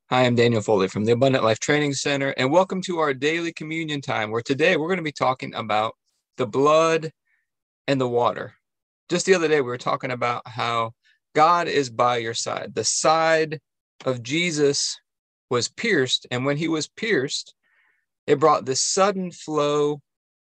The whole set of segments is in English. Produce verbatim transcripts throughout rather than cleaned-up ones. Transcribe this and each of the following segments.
Hi, I'm Daniel Foley from the Abundant Life Training Center, and welcome to our daily communion time, where today we're going to be talking about the blood and the water. Just the other day, we were talking about how God is by your side. The side of Jesus was pierced, and when he was pierced, it brought this sudden flow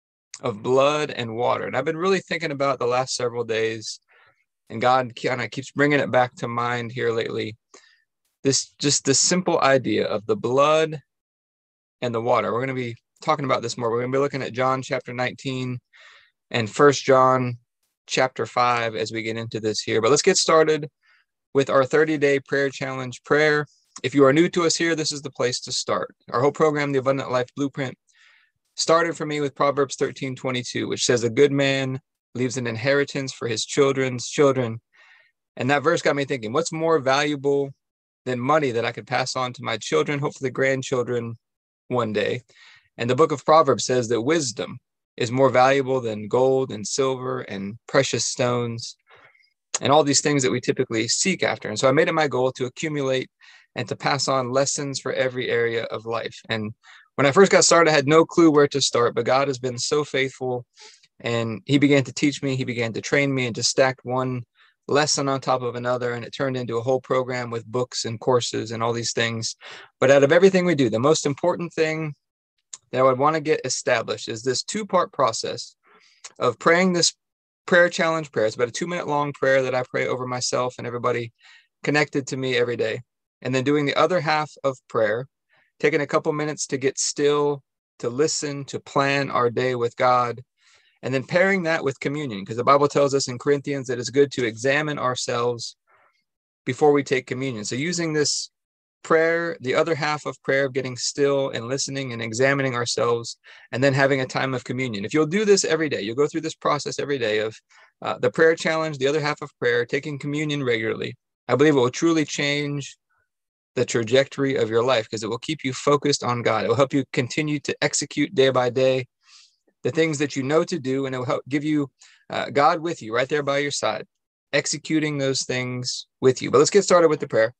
of blood and water. And I've been really thinking about the last several days, and God kind of keeps bringing it back to mind here lately. This just the simple idea of the blood and the water. We're going to be talking about this more. We're going to be looking at John chapter nineteen and First John chapter five as we get into this here. But let's get started with our thirty-day prayer challenge prayer. If you are new to us here, this is the place to start. Our whole program, the Abundant Life Blueprint, started for me with Proverbs thirteen twenty-two, which says, "A good man leaves an inheritance for his children's children." And that verse got me thinking, what's more valuable than money that I could pass on to my children, hopefully grandchildren one day? And the book of Proverbs says that wisdom is more valuable than gold and silver and precious stones and all these things that we typically seek after. And so I made it my goal to accumulate and to pass on lessons for every area of life. And when I first got started, I had no clue where to start, but God has been so faithful, and he began to teach me, he began to train me, and just stacked one lesson on top of another, and it turned into a whole program with books and courses and all these things. But out of everything we do, the most important thing that I would want to get established is this two-part process of praying this prayer challenge prayer. It's about a two-minute long prayer that I pray over myself and everybody connected to me every day. And then doing the other half of prayer, taking a couple minutes to get still, to listen, to plan our day with God, and then pairing that with communion, because the Bible tells us in Corinthians that it's good to examine ourselves before we take communion. So using this prayer, the other half of prayer, of getting still and listening and examining ourselves, and then having a time of communion. If you'll do this every day, you'll go through this process every day of uh, the prayer challenge, the other half of prayer, taking communion regularly, I believe it will truly change the trajectory of your life, because it will keep you focused on God. It will help you continue to execute day by day the things that you know to do, and it will help give you uh, God with you right there by your side, executing those things with you. But let's get started with the prayer.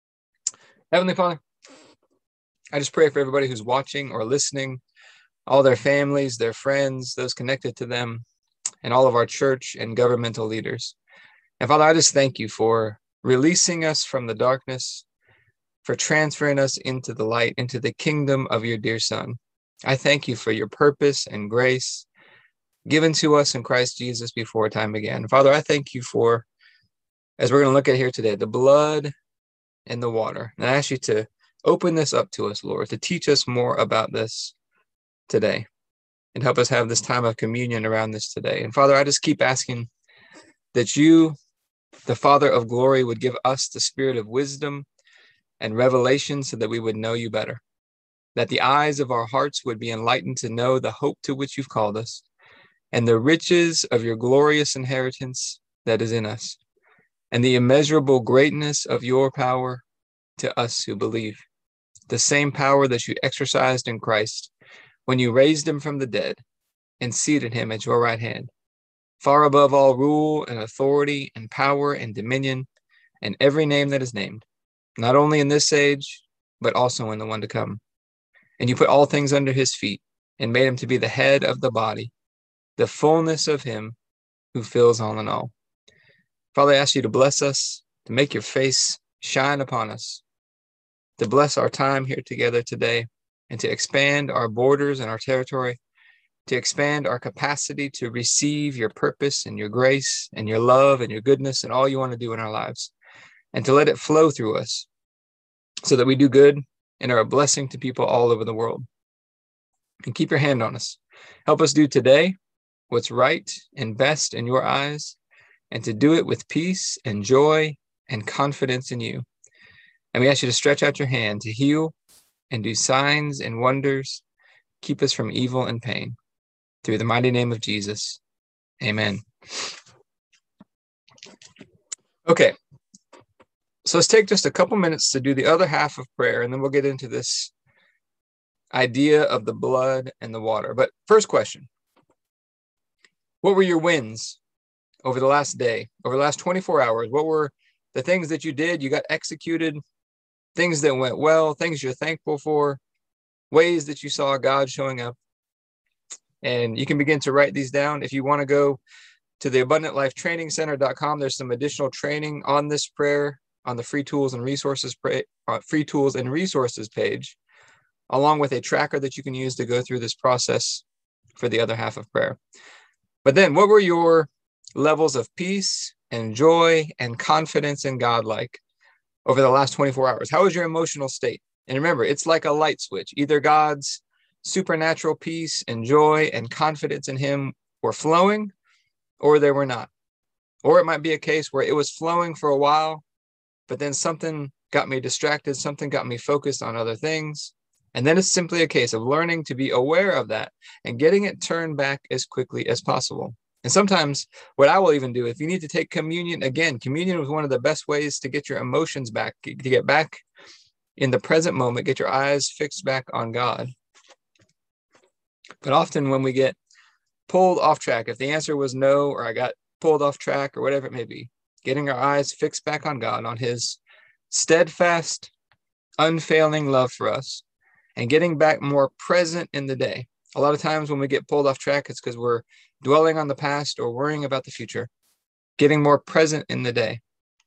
Heavenly Father, I just pray for everybody who's watching or listening, all their families, their friends, those connected to them, and all of our church and governmental leaders. And Father, I just thank you for releasing us from the darkness, for transferring us into the light, into the kingdom of your dear Son. I thank you for your purpose and grace given to us in Christ Jesus before time began. Father, I thank you for, as we're going to look at here today, the blood and the water. And I ask you to open this up to us, Lord, to teach us more about this today and help us have this time of communion around this today. And Father, I just keep asking that you, the Father of glory, would give us the spirit of wisdom and revelation so that we would know you better, that the eyes of our hearts would be enlightened to know the hope to which you've called us and the riches of your glorious inheritance that is in us, and the immeasurable greatness of your power to us who believe, the same power that you exercised in Christ when you raised him from the dead and seated him at your right hand, far above all rule and authority and power and dominion and every name that is named, not only in this age, but also in the one to come. And you put all things under his feet and made him to be the head of the body, the fullness of him who fills all in all. Father, I ask you to bless us, to make your face shine upon us, to bless our time here together today, and to expand our borders and our territory, to expand our capacity to receive your purpose and your grace and your love and your goodness and all you want to do in our lives, and to let it flow through us so that we do good and are a blessing to people all over the world. And keep your hand on us. Help us do today what's right and best in your eyes, and to do it with peace and joy and confidence in you. And we ask you to stretch out your hand to heal and do signs and wonders. Keep us from evil and pain. Through the mighty name of Jesus. Amen. Okay. So let's take just a couple minutes to do the other half of prayer, and then we'll get into this idea of the blood and the water. But first question, what were your wins over the last day, over the last twenty-four hours? What were the things that you did, you got executed, things that went well, things you're thankful for, ways that you saw God showing up. And you can begin to write these down. If you want to go to the abundant life training center dot com, there's some additional training on this prayer on the free tools and resources uh, free tools and resources page, along with a tracker that you can use to go through this process for the other half of prayer. But then, what were your levels of peace and joy and confidence in God like over the last twenty-four hours? How was your emotional state? And remember, it's like a light switch. Either God's supernatural peace and joy and confidence in him were flowing, or they were not. Or it might be a case where it was flowing for a while, but then something got me distracted, something got me focused on other things. And then it's simply a case of learning to be aware of that and getting it turned back as quickly as possible. And sometimes what I will even do, if you need to take communion, again, communion was one of the best ways to get your emotions back, to get back in the present moment, get your eyes fixed back on God. But often when we get pulled off track, if the answer was no, or I got pulled off track, or whatever it may be, getting our eyes fixed back on God, on his steadfast, unfailing love for us, and getting back more present in the day. A lot of times when we get pulled off track, it's because we're dwelling on the past or worrying about the future. Getting more present in the day.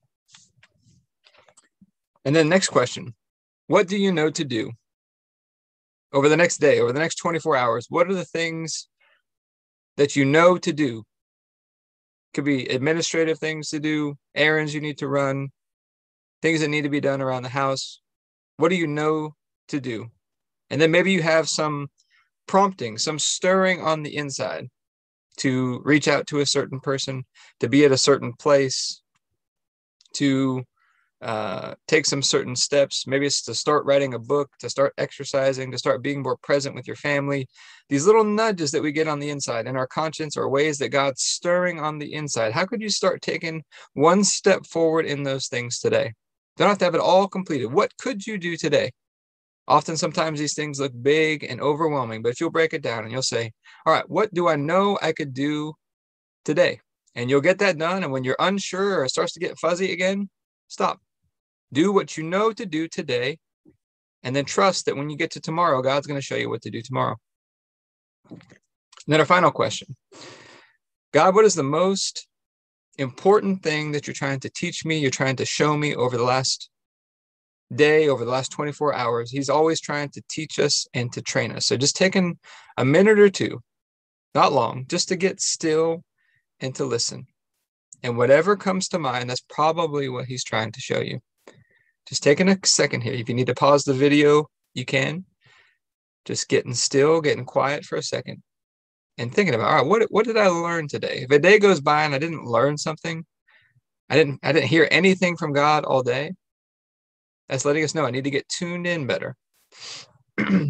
And then next question, what do you know to do over the next day, over the next twenty-four hours? What are the things that you know to do? Could be administrative things to do, errands you need to run, things that need to be done around the house. What do you know to do? And then maybe you have some prompting, some stirring on the inside to reach out to a certain person, to be at a certain place, to uh, take some certain steps. Maybe it's to start writing a book, to start exercising, to start being more present with your family. These little nudges that we get on the inside in our conscience are ways that God's stirring on the inside. How could you start taking one step forward in those things today? Don't have to have it all completed. What could you do today? Often, sometimes these things look big and overwhelming, but if you'll break it down and you'll say, all right, what do I know I could do today? And you'll get that done. And when you're unsure or it starts to get fuzzy again, stop. Do what you know to do today, and then trust that when you get to tomorrow, God's going to show you what to do tomorrow. And then our final question. God, what is the most important thing that you're trying to teach me, you're trying to show me over the last day, over the last twenty-four hours? He's always trying to teach us and to train us. So just taking a minute or two, not long, just to get still and to listen. And whatever comes to mind, that's probably what he's trying to show you. Just taking a second here. If you need to pause the video, you can. Just getting still, getting quiet for a second and thinking about, all right, what, what did I learn today? If a day goes by and I didn't learn something, I didn't, I didn't hear anything from God all day, that's letting us know I need to get tuned in better. But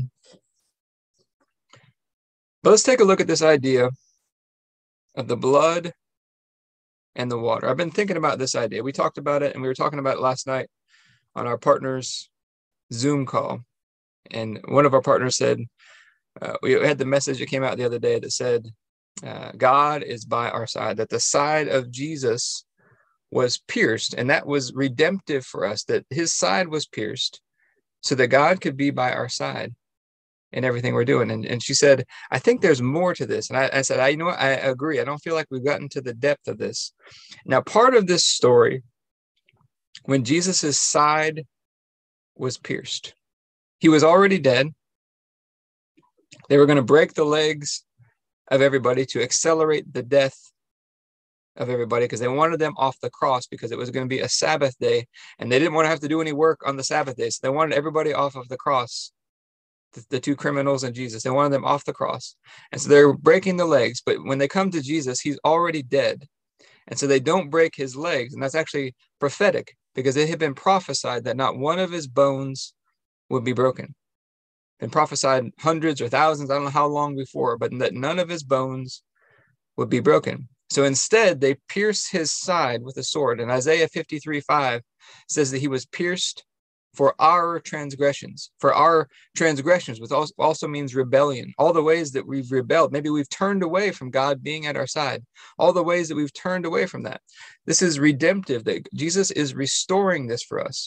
let's take a look at this idea of the blood and the water. I've been thinking about this idea. We talked about it, and we were talking about it last night on our partner's Zoom call. And one of our partners said, uh, we had the message that came out the other day that said, uh, God is by our side, that the side of Jesus was pierced, and that was redemptive for us, that his side was pierced so that God could be by our side in everything we're doing. And, and she said, I think there's more to this. And I, I said, I you know what? I agree. I don't feel like we've gotten to the depth of this. Now, part of this story, when Jesus's side was pierced, he was already dead. They were going to break the legs of everybody to accelerate the death of everybody, because they wanted them off the cross, because it was going to be a Sabbath day and they didn't want to have to do any work on the Sabbath day. So they wanted everybody off of the cross, the, the two criminals and Jesus. They wanted them off the cross. And so they're breaking the legs. But when they come to Jesus, he's already dead. And so they don't break his legs. And that's actually prophetic, because it had been prophesied that not one of his bones would be broken. Been prophesied hundreds or thousands, I don't know how long before, but that none of his bones would be broken. So instead, they pierce his side with a sword. And Isaiah fifty-three five says that he was pierced for our transgressions, for our transgressions, which also means rebellion. All the ways that we've rebelled, maybe we've turned away from God being at our side, all the ways that we've turned away from that. This is redemptive, that Jesus is restoring this for us.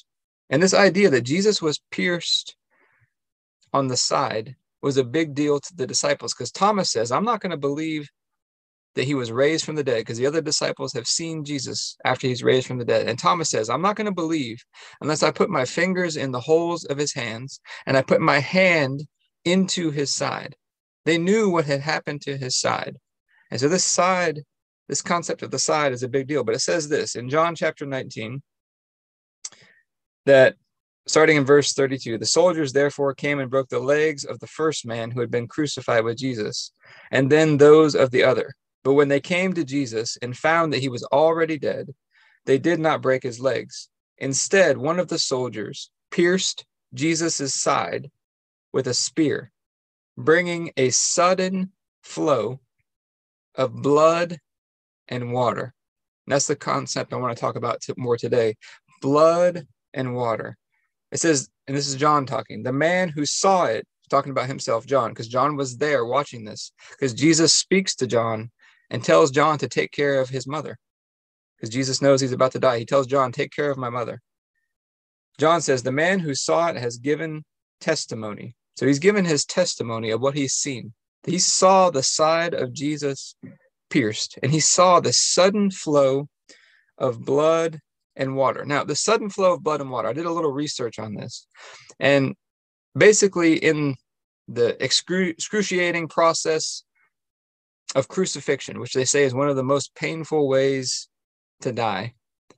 And this idea that Jesus was pierced on the side was a big deal to the disciples, because Thomas says, I'm not going to believe that he was raised from the dead, because the other disciples have seen Jesus after he's raised from the dead. And Thomas says, I'm not going to believe unless I put my fingers in the holes of his hands and I put my hand into his side. They knew what had happened to his side. And so this side, this concept of the side is a big deal. But it says this in John chapter nineteen, that starting in verse thirty-two, the soldiers therefore came and broke the legs of the first man who had been crucified with Jesus, and then those of the other. But when they came to Jesus and found that he was already dead, they did not break his legs. Instead, one of the soldiers pierced Jesus's side with a spear, bringing a sudden flow of blood and water. And that's the concept I want to talk about more today. Blood and water. It says, and this is John talking, the man who saw it, talking about himself, John, because John was there watching this, because Jesus speaks to John and tells John to take care of his mother, because Jesus knows he's about to die. He tells John, take care of my mother. John says, the man who saw it has given testimony. So he's given his testimony of what he's seen. He saw the side of Jesus pierced, and he saw the sudden flow of blood and water. Now, the sudden flow of blood and water, I did a little research on this. And basically in the excru- excruciating process of crucifixion, which they say is one of the most painful ways to die,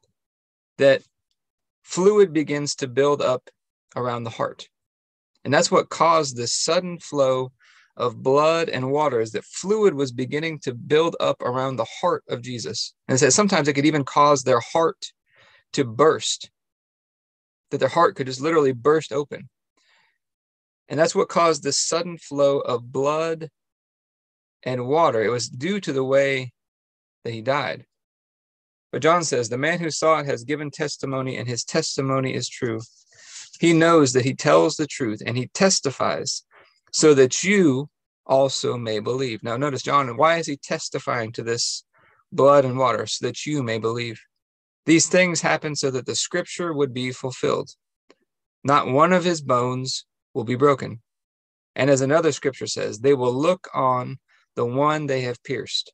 that fluid begins to build up around the heart. And that's what caused this sudden flow of blood and water, is that fluid was beginning to build up around the heart of Jesus. And it says sometimes it could even cause their heart to burst, that their heart could just literally burst open. And that's what caused this sudden flow of blood and water. It was due to the way that he died. But John says, the man who saw it has given testimony, and his testimony is true. He knows that he tells the truth, and he testifies so that you also may believe. Now notice, John, why is he testifying to this blood and water? So that you may believe. These things happen so that the scripture would be fulfilled. Not one of his bones will be broken. And as another scripture says, they will look on the one they have pierced.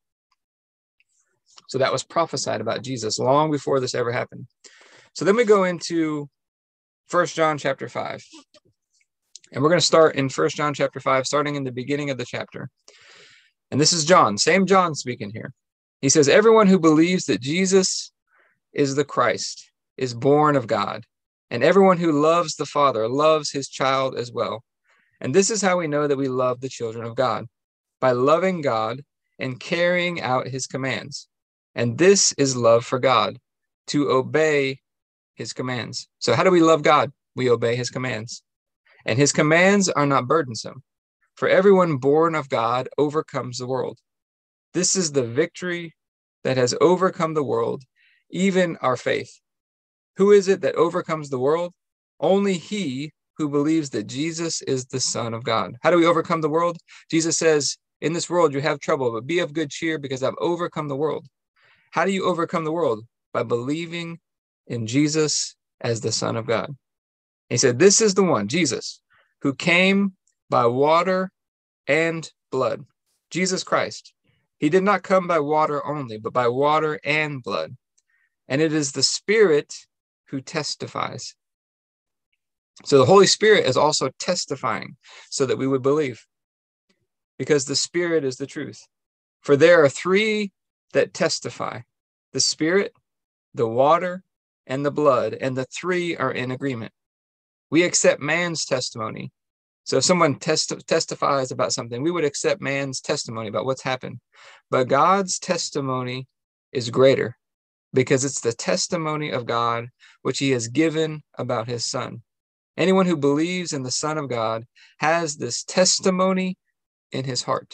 So that was prophesied about Jesus long before this ever happened. So then we go into First John chapter five. And we're going to start in First John chapter five, starting in the beginning of the chapter. And this is John, same John speaking here. He says, everyone who believes that Jesus is the Christ is born of God, and everyone who loves the Father loves his child as well. And this is how we know that we love the children of God, by loving God and carrying out his commands. And this is love for God, to obey his commands. So how do we love God? We obey his commands. And his commands are not burdensome, for everyone born of God overcomes the world. This is the victory that has overcome the world, even our faith. Who is it that overcomes the world? Only he who believes that Jesus is the Son of God. How do we overcome the world? Jesus says, in this world you have trouble, but be of good cheer because I've overcome the world. How do you overcome the world? By believing in Jesus as the Son of God. He said, this is the one, Jesus, who came by water and blood. Jesus Christ. He did not come by water only, but by water and blood. And it is the Spirit who testifies. So the Holy Spirit is also testifying so that we would believe, because the Spirit is the truth. For there are three that testify, the Spirit, the water, and the blood, and the three are in agreement. We accept man's testimony. So if someone testi- testifies about something, we would accept man's testimony about what's happened. But God's testimony is greater, because it's the testimony of God which he has given about his Son. Anyone who believes in the Son of God has this testimony in his heart.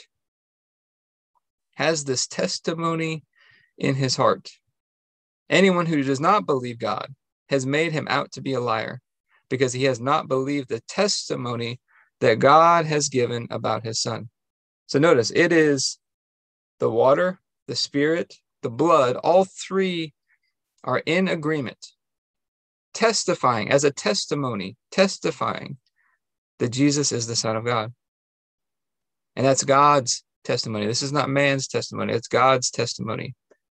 Has this testimony in his heart. Anyone who does not believe God has made him out to be a liar, because he has not believed the testimony that God has given about his Son. So notice, it is the water, the Spirit, the blood, all three are in agreement. testifying as a testimony, testifying that Jesus is the Son of God. And that's God's testimony. This is not man's testimony. It's God's testimony.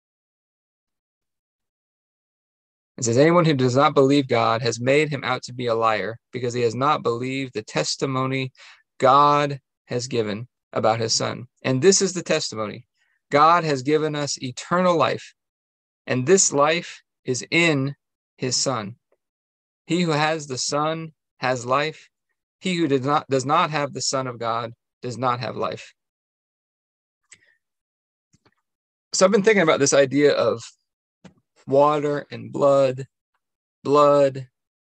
It says, anyone who does not believe God has made him out to be a liar, because he has not believed the testimony God has given about his Son. And this is the testimony. God has given us eternal life, and this life is in his Son. He who has the Son has life. He who does not, does not have the Son of God does not have life. So I've been thinking about this idea of water and blood, blood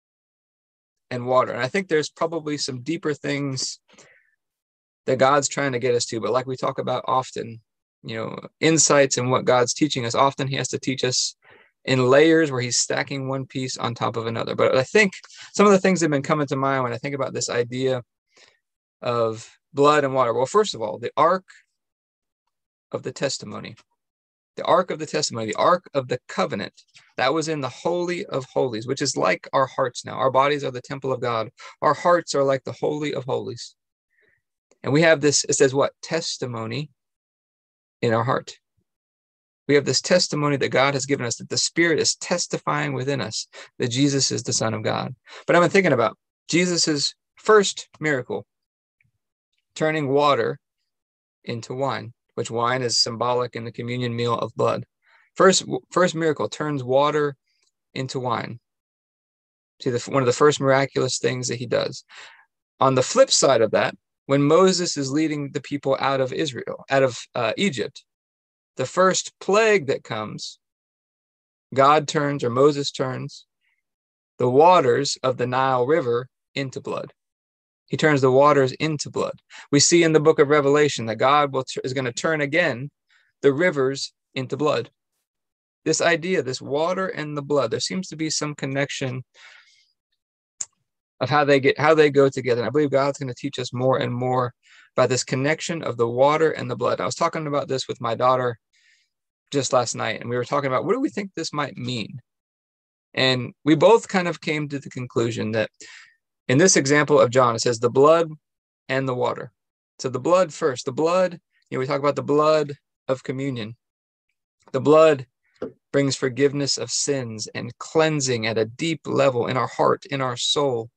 and water. And I think there's probably some deeper things that God's trying to get us to. But like we talk about often, you know, insights and what God's teaching us, often he has to teach us in layers where he's stacking one piece on top of another. But I think some of the things that have been coming to mind when I think about this idea of blood and water. Well, first of all, the Ark of the Testimony. The Ark of the Testimony, the Ark of the Covenant, that was in the Holy of Holies, which is like our hearts now. Our bodies are the temple of God. Our hearts are like the Holy of Holies. And we have this, it says what? Testimony in our heart. We have this testimony that God has given us, that the Spirit is testifying within us that Jesus is the Son of God. But I've been thinking about Jesus's first miracle, turning water into wine, which wine is symbolic in the communion meal of blood. First, first miracle turns water into wine. See, the, one of the first miraculous things that he does. On the flip side of that, when Moses is leading the people out of Israel, out of uh, Egypt, the first plague that comes, God turns, or Moses turns, the waters of the Nile River into blood. He turns the waters into blood. We see in the book of Revelation that God will is going to turn again the rivers into blood. This idea, this water and the blood, there seems to be some connection of how they get how they go together. And I believe God's going to teach us more and more about this connection of the water and the blood. I was talking about this with my daughter just last night, and we were talking about what do we think this might mean? And we both kind of came to the conclusion that in this example of John, it says the blood and the water. So the blood first, the blood, you know, we talk about the blood of communion. The blood brings forgiveness of sins and cleansing at a deep level in our heart, in our soul,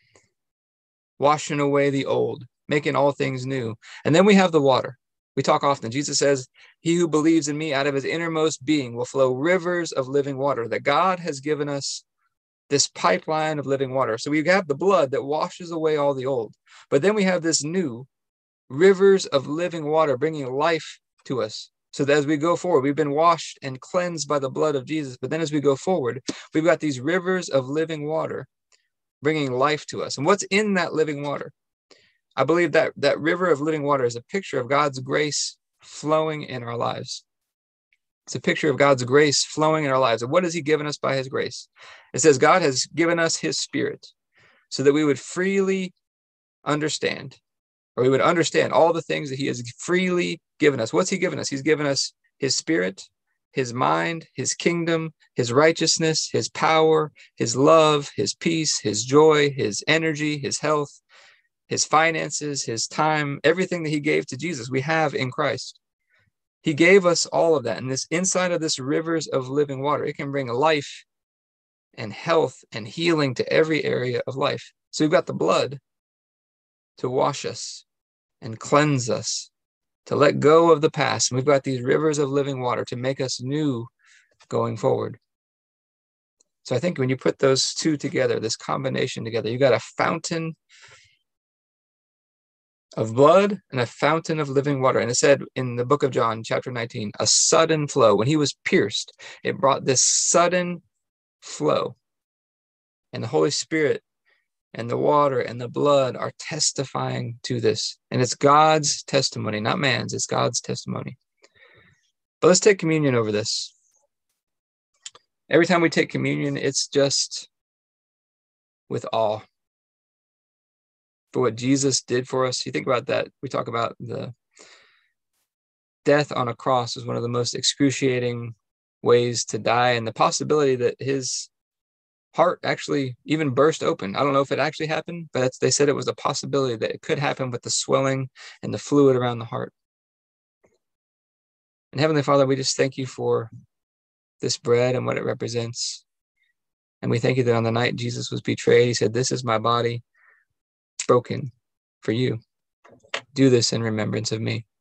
washing away the old, making all things new. And then we have the water. We talk often. Jesus says, he who believes in me, out of his innermost being will flow rivers of living water. That God has given us this pipeline of living water. So we have the blood that washes away all the old. But then we have this new rivers of living water bringing life to us. So that as we go forward, we've been washed and cleansed by the blood of Jesus. But then as we go forward, we've got these rivers of living water bringing life to us. And what's in that living water? I believe that that river of living water is a picture of God's grace flowing in our lives. It's a picture of God's grace flowing in our lives. And what has he given us by his grace? It says God has given us his Spirit so that we would freely understand, or we would understand all the things that he has freely given us. What's he given us? He's given us his Spirit, his mind, his kingdom, his righteousness, his power, his love, his peace, his joy, his energy, his health, his finances, his time, everything that he gave to Jesus, we have in Christ. He gave us all of that. And this inside of this rivers of living water, it can bring life and health and healing to every area of life. So we've got the blood to wash us and cleanse us, to let go of the past. And we've got these rivers of living water to make us new going forward. So I think when you put those two together, this combination together, you've got a fountain of blood and a fountain of living water. And it said in the book of John, chapter nineteen, a sudden flow. When he was pierced, it brought this sudden flow. And the Holy Spirit and the water and the blood are testifying to this. And it's God's testimony, not man's. It's God's testimony. But let's take communion over this. Every time we take communion, it's just with awe for what Jesus did for us. You think about that. We talk about the death on a cross is one of the most excruciating ways to die, and the possibility that his heart actually even burst open. I don't know if it actually happened, but that's, they said it was a possibility that it could happen with the swelling and the fluid around the heart. And Heavenly Father, we just thank you for this bread and what it represents. And we thank you that on the night Jesus was betrayed, he said, "This is my body broken for you. Do this in remembrance of me."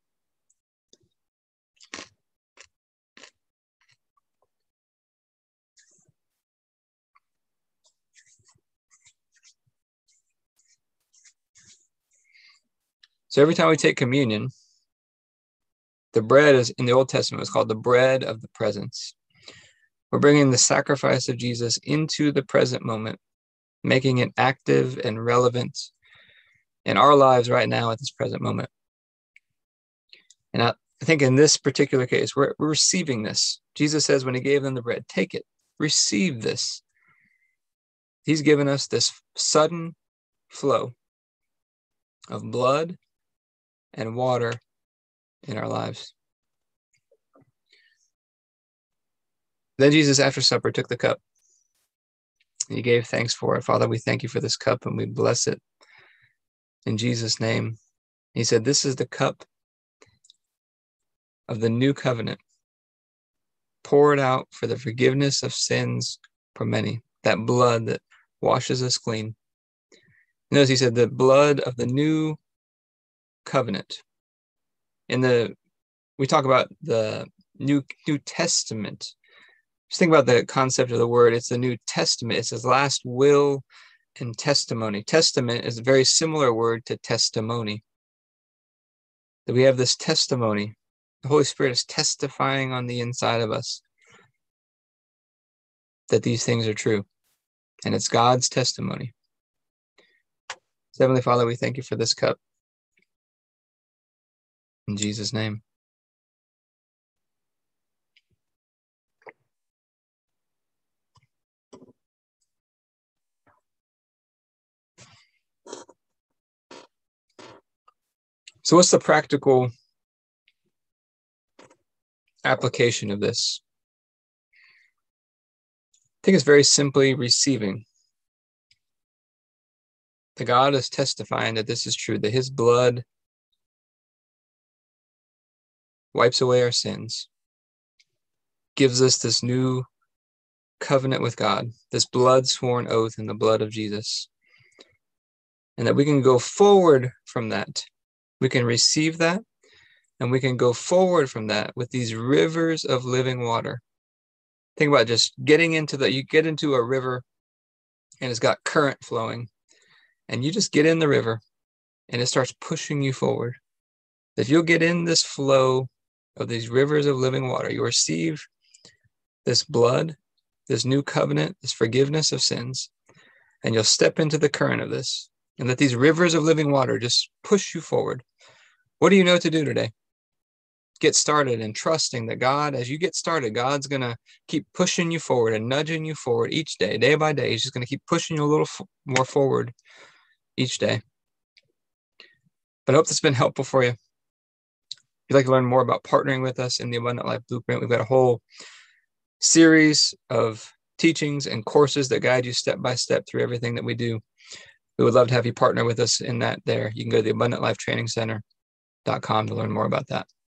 So every time we take communion, the bread is in the Old Testament was called the bread of the presence. We're bringing the sacrifice of Jesus into the present moment, making it active and relevant in our lives right now at this present moment. And I, I think in this particular case, we're, we're receiving this. Jesus says when he gave them the bread, "Take it, receive this." He's given us this sudden flow of blood and water in our lives. Then Jesus, after supper, took the cup. He gave thanks for it. "Father, we thank you for this cup and we bless it in Jesus' name." He said, "This is the cup of the new covenant, poured out for the forgiveness of sins for many." That blood that washes us clean. Notice he said the blood of the new covenant. In the, we talk about the New New Testament. Just think about the concept of the word. It's the New Testament. It's his last will and testimony. Testament is a very similar word to testimony. That we have this testimony. The Holy Spirit is testifying on the inside of us that these things are true. And it's God's testimony. So Heavenly Father, we thank you for this cup. In Jesus' name. So what's the practical application of this? I think it's very simply receiving. The God is testifying that this is true, that his blood wipes away our sins, gives us this new covenant with God, this blood sworn oath in the blood of Jesus, and that we can go forward from that. We can receive that, and we can go forward from that with these rivers of living water. Think about just getting into the, you get into a river and it's got current flowing, and you just get in the river and it starts pushing you forward. If you'll get in this flow of these rivers of living water, you receive this blood, this new covenant, this forgiveness of sins, and you'll step into the current of this, and let these rivers of living water just push you forward. What do you know to do today? Get started and trusting that God, as you get started, God's going to keep pushing you forward and nudging you forward each day, day by day. He's just going to keep pushing you a little f- more forward each day. But I hope this has been helpful for you. If you'd like to learn more about partnering with us in the Abundant Life Blueprint, we've got a whole series of teachings and courses that guide you step by step through everything that we do. We would love to have you partner with us in that there. You can go to the abundant life training center dot com to learn more about that.